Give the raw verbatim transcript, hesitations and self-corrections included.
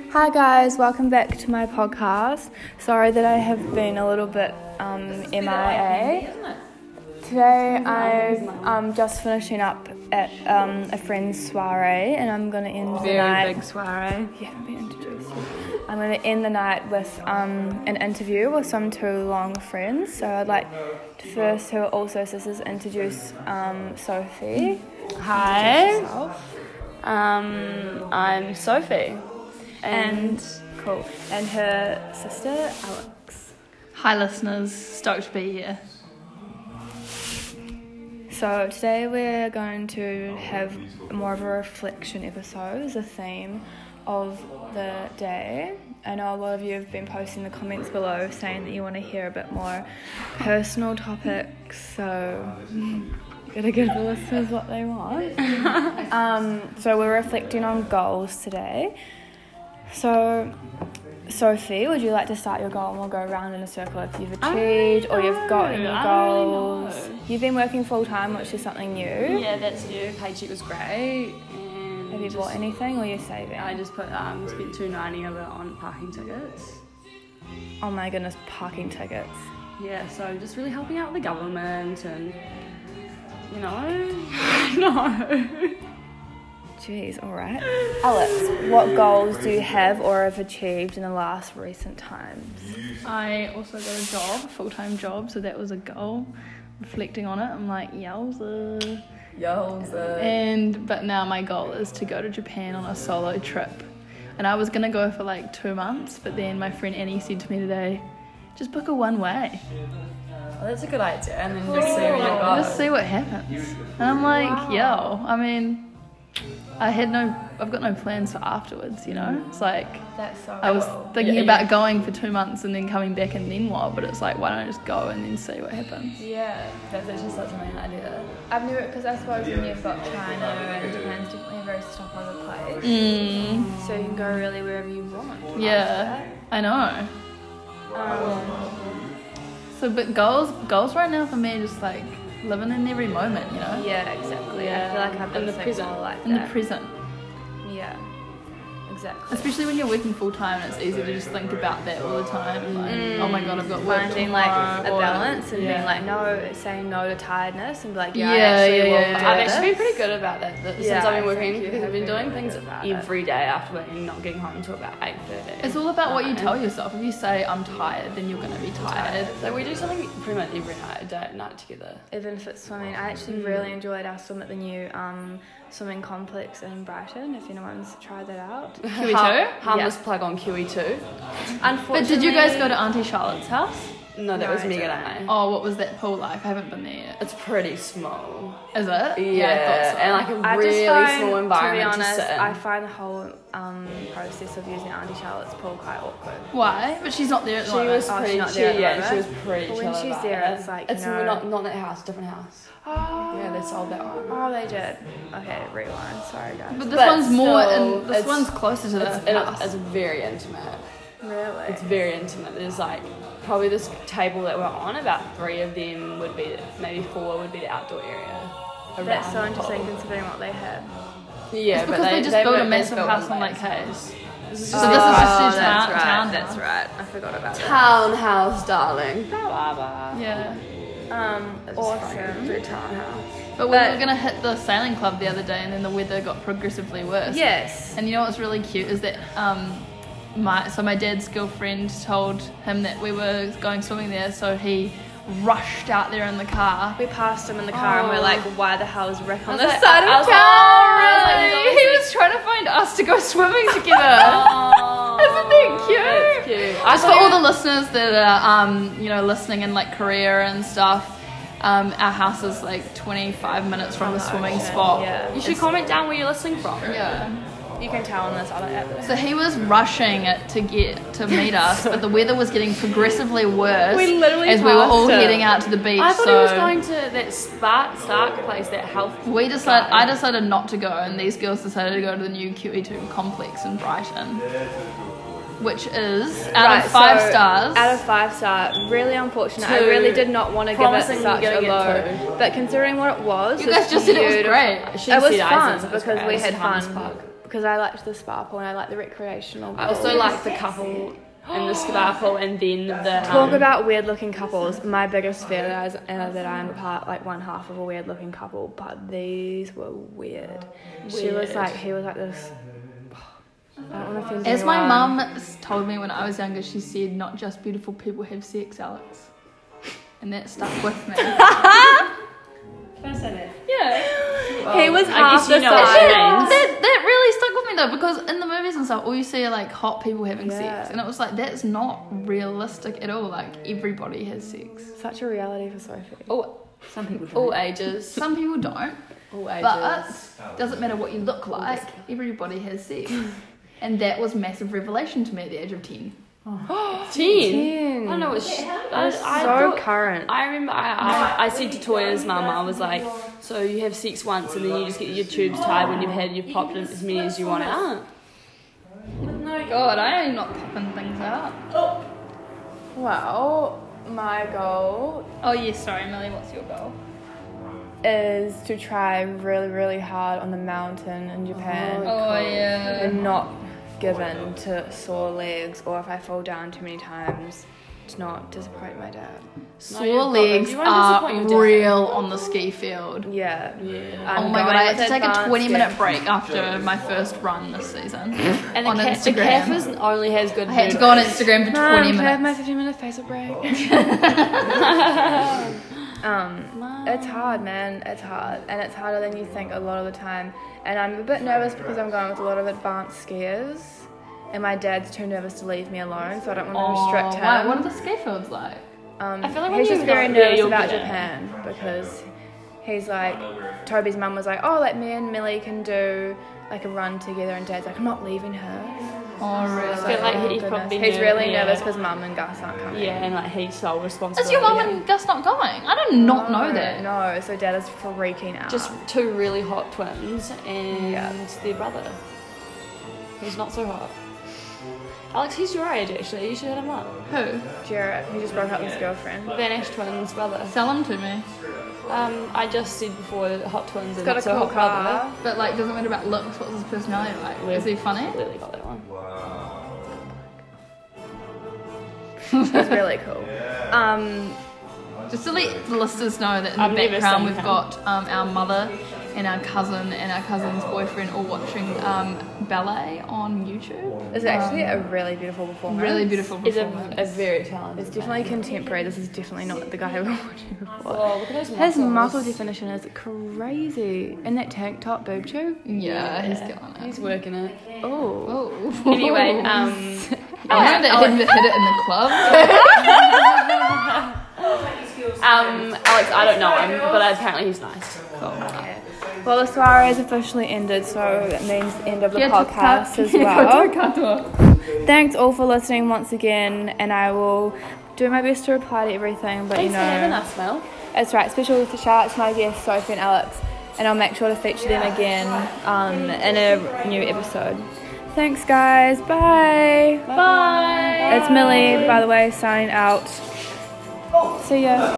Hi guys, welcome back to my podcast. Sorry that I have been a little bit um, M I A. Today I'm um, just finishing up at um, a friend's soiree and I'm going to end the Very night... Very big soiree. You haven't been introduced yet. I'm going to end the night with um, an interview with some two long friends. So I'd like to first, who are also sisters, introduce um, Sophie. Hi. Introduce yourself. Um, I'm Sophie. And, And cool. And her sister, Alex. Hi listeners, stoked to be here. So today we're going to have more of a reflection episode as a theme of the day. I know a lot of you have been posting the comments below saying that you want to hear a bit more personal topics, so gotta give the listeners what they want. um, so we're reflecting on goals today. So, Sophie, would you like to start your goal and we'll go around in a circle if you've achieved or you've got any I goals? don't know. You've been working full time, which is something new. yeah, that's new. Paycheck was great. And Have you just, bought anything or you're saving? I just put um spent two ninety of it on parking tickets. Oh my goodness, parking tickets. Yeah, so just really helping out the government and you know, no. Jeez, alright. Alex, what goals do you have or have achieved in the last recent times? I also got a job, a full-time job, so that was a goal. Reflecting on it, I'm like, yowza. Yowza. And but now my goal is to go to Japan on a solo trip. And I was gonna go for like two months, but then my friend Annie said to me today, just book a one way. Well, that's a good idea, and then just see where you go. Just see what happens. And I'm like, yo, I mean, I had no, I've got no plans for afterwards, you know? It's like, That's so I was cool. thinking Yeah, about yeah. going for two months and then coming back and then what, but it's like, why don't I just go and then see what happens? Yeah, that's actually such a main idea. I've never, because I suppose when you've got China and Japan's definitely a very stopover place. Mm, So you can go really wherever you want. yeah, I know. Um, So, but goals, goals right now for me are just like living in every moment, you know? yeah, exactly. I feel like I've In been the so present. more like In the that. present. Yeah, exactly. Especially when you're working full time and it's easy to just think about that all the time. Like, oh my god, I've got work Finding like a tomorrow, or- balance and yeah. being like no, saying no to tiredness and be like yeah, Yeah, I actually yeah, will yeah, do yeah. I've this. actually been pretty good about that th- Yeah, since I've been I working think you because I've been have doing been things really good about it. every day after work and not getting home until about eight thirty. It's all about what you tell yourself. If you say I'm tired, then you're gonna be tired. So we do something pretty much every night, a day at night together. Even if it's swimming, I actually really enjoyed our swim at the new um, swimming complex in Brighton. If anyone's tried that out, Q E two? Har- harmless Yeah. plug on Q E two. unfortunately. But did you guys go to Auntie Charlotte's house? No, that No, was I Megan don't. and I. Oh, what was that pool like? I haven't been there yet. It's pretty small. Is it? Yeah, I thought so. and like a I just really find, small environment to be honest, to sit in. I find the whole um, process of using Auntie Charlotte's pool quite awkward. Why? But she's not there at the She moment. was Oh, she's pretty not chill. there at the Yeah, she was moment? pretty But chill when she's about there, it. it's like, you it's know- not not that house, different house. Oh, Yeah, they sold that one. oh, they did. Okay, rewind. Sorry, guys. But this But one's more, still, and this it's- one's closer to It's, the it, house. it's very intimate. Really? It's very intimate. There's like probably this table that we're on. About three of them would be, maybe four would be the outdoor area. That's so around the interesting pool. considering what they had. Yeah, It's but because they, they just they built a moved- massive they built house one on Lake place. Hayes. This is So just this is a just Oh, his that's town, right. town That's house. right. I forgot about that. townhouse, darling. Yeah. Um, awesome. Through townhouse. But we But- were gonna hit the sailing club the other day, and then the weather got progressively worse. Yes. And you know what's really cute is that um, my so my dad's girlfriend told him that we were going swimming there, so he rushed out there in the car. We passed him in the car and we're Oh. like, why the hell is Rick on was the like- side I of was town? like, I was like, Really? He was trying to find us to go swimming together. Oh, Isn't that cute? That's cute. I Just for thought all you- the listeners that are, um, you know, listening in like Korea and stuff, um, our house is like twenty-five minutes from the swimming ocean, spot. yeah. You should comment down where you're listening from. Yeah. You can tell on this other app. So he was rushing it to get to meet us, but the weather was getting progressively worse We literally as we were all passed him. heading out to the beach. I thought so he was going to that Spark Stark place, that health. we decided. guy. I decided not to go, and these girls decided to go to the new Q E two complex in Brighton, which is out Right, of five so stars. Out of five star, really unfortunate. I Two. really did not want to give it Promising such you're a gonna low, get two. but considering what it was, you guys just said it was great. It was fun because we had fun. because I liked the spa pool and I like the recreational I also pool. like the couple in the spa pool, and then the Talk um, about weird looking couples. My biggest fear is uh, that I'm a part, like one half of a weird looking couple, but these were weird. She was Weird. like, he was like this. I don't want to offend As my anyone. mum s- told me when I was younger, she said, not just beautiful people have sex, Alex. And that stuck with me. Can I say that? Yeah. He was I half guess you the know what size. she That, means. that, that really stuck with me though, because in the movies and stuff, all you see are like hot people having Yeah. sex. And it was like, that's not realistic at all. Like, everybody has sex. Such a reality for Sophie. all, Some people all don't. ages. Some people don't. All ages. But doesn't matter what you look like, everybody has sex. And that was massive revelation to me at the age of ten. Ten. Ten. I don't know. It's, I, That's I so thought- current. I remember I, I, I said to Toya's mum, I was like, so you have sex once and then you just get your tubes tied when you've had, you've popped in as many as you want out. God, I am not popping things out. Well, my goal Oh, yes, sorry, Millie, what's your goal? is to try really, really hard on the mountain in Japan Oh, yeah. and not give in to sore legs, or if I fall down too many times, to not disappoint my dad. Sore you've got legs this. You won't are disappoint your dad. real on the ski field. Yeah. Yeah. I'm Oh my god, going I had with to take a advanced twenty minute gear. break after my first run this season. And on the, ca- the Instagram. calf is only has good I had to food. go on Instagram for Mom, twenty can I have my minutes. fifteen minute Facebook break? um, it's hard, man. It's hard, and it's harder than you think a lot of the time. And I'm a bit nervous because I'm going with a lot of advanced skiers, and my dad's too nervous to leave me alone, so I don't want to Oh, restrict him. wow, what are the ski fields like? Um, I feel like when he's you just very go- yeah, nervous you'll about get it. Japan because he's like, Toby's mum was like, oh, like me and Millie can do like a run together, and dad's like, I'm not leaving her. Oh, really? I feel like Oh, he's goodness. probably he's ner- really yeah. nervous because mum and Gus aren't coming. Yeah, and like he's so responsible. Is your mum and Gus not going? I did not know No, that. No, so dad is freaking out. just two really hot twins and Yeah. their brother, who's not so hot. Alex, he's your age actually. You should hit him up. Who? Jarrett, he just broke up with his girlfriend. Vanish twins brother. Sell them to me. Um, I just said before, hot twins He's and got a not so cool hot brother. car. But like, doesn't matter about looks. What's his personality like? Is he funny? Clearly got that one. He's really cool. Um, Just to let the listeners know that in I've the never background seen we've him. got um, our mother and our cousin and our cousin's boyfriend all watching um, ballet on YouTube. it's actually a really beautiful performance. Really beautiful He's a, performance. a very talented. It's definitely contemporary. This is definitely not the guy we were watching before. Oh, look at those His muscles. muscle definition is crazy. And that tank top boob tube. yeah, he's killing it. He's working it. Oh. Oh. Anyway, um, I know that he hit it in the club. um, Alex, I don't know him, but apparently he's nice. Cool. Well, the soiree is officially ended, so that means the end of the Get to podcast cut- as get to well. katoa. Thanks all for listening once again, and I will do my best to reply to everything. But Thanks you for having know, us, Mel. that's right. Special shout out to my guests Sophie and Alex, and I'll make sure to feature them again um, in a new episode. Thanks, guys. Bye. Bye. It's Millie, by the way, signing out. See ya.